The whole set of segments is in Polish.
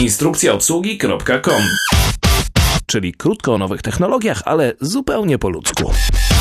Instrukcjaobsługi.com. Czyli krótko o nowych technologiach, ale zupełnie po ludzku.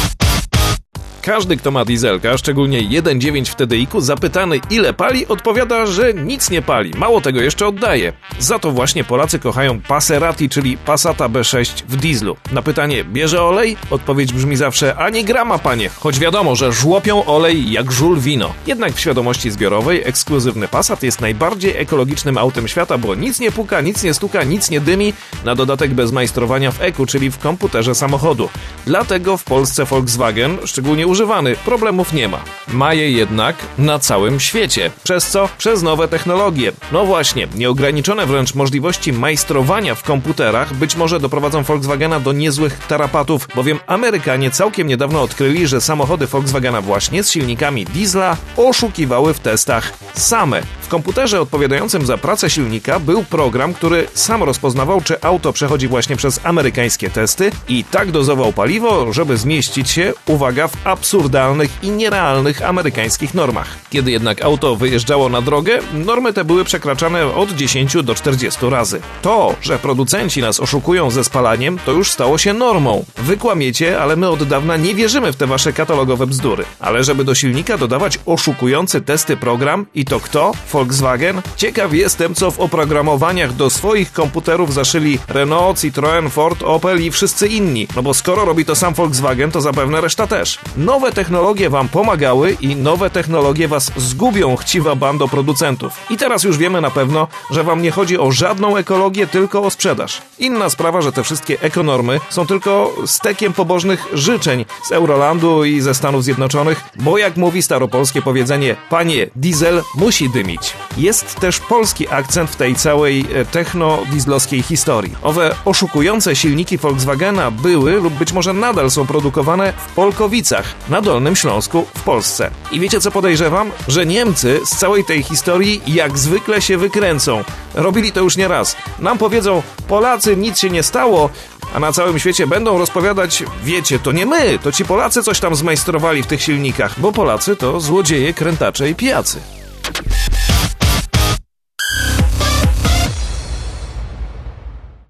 Każdy, kto ma dieselka, szczególnie 1.9 w TDI-ku, zapytany ile pali, odpowiada, że nic nie pali. Mało tego, jeszcze oddaje. Za to właśnie Polacy kochają Passerati, czyli Passata B6 w dieslu. Na pytanie, bierze olej? Odpowiedź brzmi zawsze, ani grama, panie. Choć wiadomo, że żłopią olej jak żul wino. Jednak w świadomości zbiorowej ekskluzywny Passat jest najbardziej ekologicznym autem świata, bo nic nie puka, nic nie stuka, nic nie dymi, na dodatek bez majstrowania w EKU, czyli w komputerze samochodu. Dlatego w Polsce Volkswagen, szczególnie używany, problemów nie ma. Ma je jednak na całym świecie. Przez co? Przez nowe technologie. No właśnie, nieograniczone wręcz możliwości majstrowania w komputerach być może doprowadzą Volkswagena do niezłych tarapatów, bowiem Amerykanie całkiem niedawno odkryli, że samochody Volkswagena właśnie z silnikami diesla oszukiwały w testach same. W komputerze odpowiadającym za pracę silnika był program, który sam rozpoznawał, czy auto przechodzi właśnie przez amerykańskie testy i tak dozował paliwo, żeby zmieścić się, uwaga, w absurdalnych i nierealnych amerykańskich normach. Kiedy jednak auto wyjeżdżało na drogę, normy te były przekraczane od 10 do 40 razy. To, że producenci nas oszukują ze spalaniem, to już stało się normą. Wy kłamiecie, ale my od dawna nie wierzymy w te wasze katalogowe bzdury. Ale żeby do silnika dodawać oszukujący testy program, i to kto? Volkswagen? Ciekaw jestem, co w oprogramowaniach do swoich komputerów zaszyli Renault, Citroën, Ford, Opel i wszyscy inni. No bo skoro robi to sam Volkswagen, to zapewne reszta też. Nowe technologie wam pomagały i nowe technologie was zgubią, chciwa bando producentów. I teraz już wiemy na pewno, że wam nie chodzi o żadną ekologię, tylko o sprzedaż. Inna sprawa, że te wszystkie ekonormy są tylko stekiem pobożnych życzeń z Eurolandu i ze Stanów Zjednoczonych, bo jak mówi staropolskie powiedzenie, panie, diesel musi dymić. Jest też polski akcent w tej całej techno-dieslowskiej historii. Owe oszukujące silniki Volkswagena były lub być może nadal są produkowane w Polkowicach, na Dolnym Śląsku w Polsce. I wiecie co podejrzewam? Że Niemcy z całej tej historii jak zwykle się wykręcą. Robili to już nie raz. Nam powiedzą, Polacy, nic się nie stało, a na całym świecie będą rozpowiadać, wiecie, to nie my, to ci Polacy coś tam zmajstrowali w tych silnikach, bo Polacy to złodzieje, krętacze i pijacy.